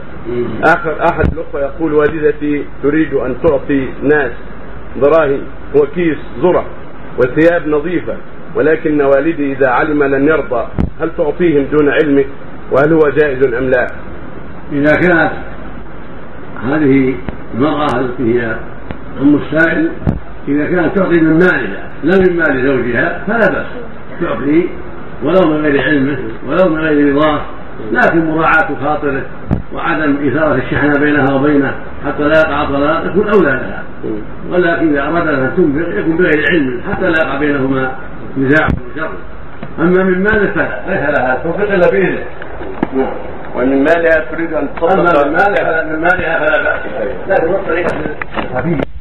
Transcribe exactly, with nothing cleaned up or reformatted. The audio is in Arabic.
آخر أحد الأخوة يقول والدتي تريد أن تعطي ناس دراهم وكيس ذرة وثياب نظيفة، ولكن والدي إذا علم لن يرضى، هل تعطيهم دون علمك؟ وهل هو جائز أم لا؟ إذا كانت هذه المرأة التي هي أم السائل إذا كانت تعطي من مالها لا من مال زوجها فلا بأس تعطي ولو من غير علمه ولو من غير رضاه، لكن مراعاة خاطره وعدم إثارة الشحنة بينها وبينه حتى لا يقع طلاق يكون أولى لها. ولكن إذا أراد أن تنفق يكون بغير علم حتى لا يقع بينهما نزاع وشر. أما من ماله فلا ليس لها تنفق إلا بإذنه. ومن مالها تريد أن تصدق. أما من مالها فلا بأس، لكن الطريقة خفيفة.